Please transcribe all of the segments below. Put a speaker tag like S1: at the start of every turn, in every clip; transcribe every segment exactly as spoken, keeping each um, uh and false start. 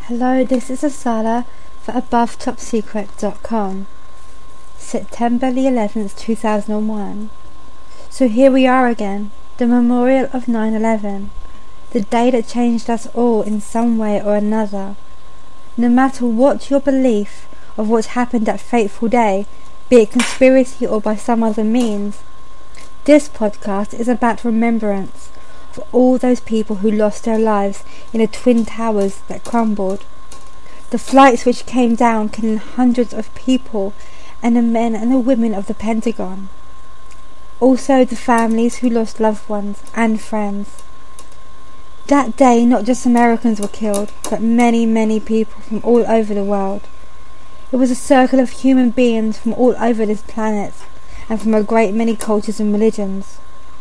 S1: Hello, this is Asala for above top secret dot com. September the eleventh, two thousand one. So here we are again, the memorial of nine eleven, the day that changed us all in some way or another. No matter what your belief of what happened that fateful day, be it conspiracy or by some other means, this podcast is about remembrance for all those people who lost their lives in the Twin Towers that crumbled, the flights which came down killing hundreds of people, and the men and the women of the Pentagon. Also the families who lost loved ones and friends. That day not just Americans were killed, but many, many people from all over the world. It was a circle of human beings from all over this planet, and from a great many cultures and religions.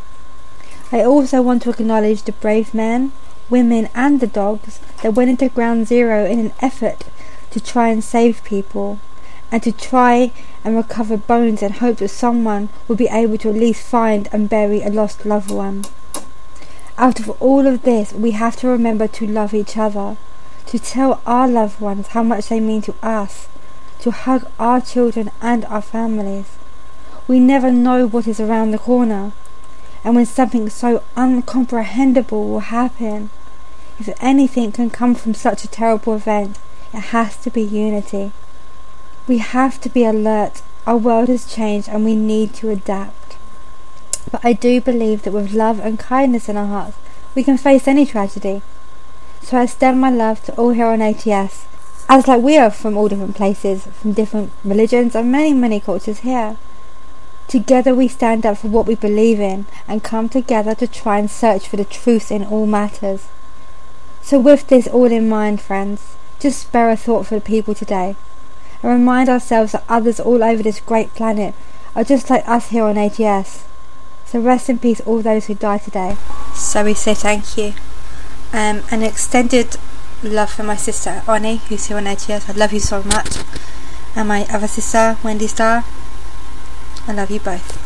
S1: I also want to acknowledge the brave men, women and the dogs that went into Ground Zero in an effort to try and save people, and to try and recover bones in hope that someone would be able to at least find and bury a lost loved one. Out of all of this, we have to remember to love each other, to tell our loved ones how much they mean to us, to hug our children and our families. We never know what is around the corner, and when something so uncomprehendable will happen, if anything can come from such a terrible event, it has to be unity. We have to be alert. Our world has changed and we need to adapt. But I do believe that with love and kindness in our hearts, we can face any tragedy. So I extend my love to all here on A T S, as like we are from all different places, from different religions and many, many cultures here. Together we stand up for what we believe in and come together to try and search for the truth in all matters. So with this all in mind, friends, just spare a thought for the people today, and remind ourselves that others all over this great planet are just like us here on A T S. So rest in peace all those who died today. So we say thank you. Um, an extended love for my sister Oni, who's here on A T S. I love you so much. And my other sister, Wendy Star. I love you both.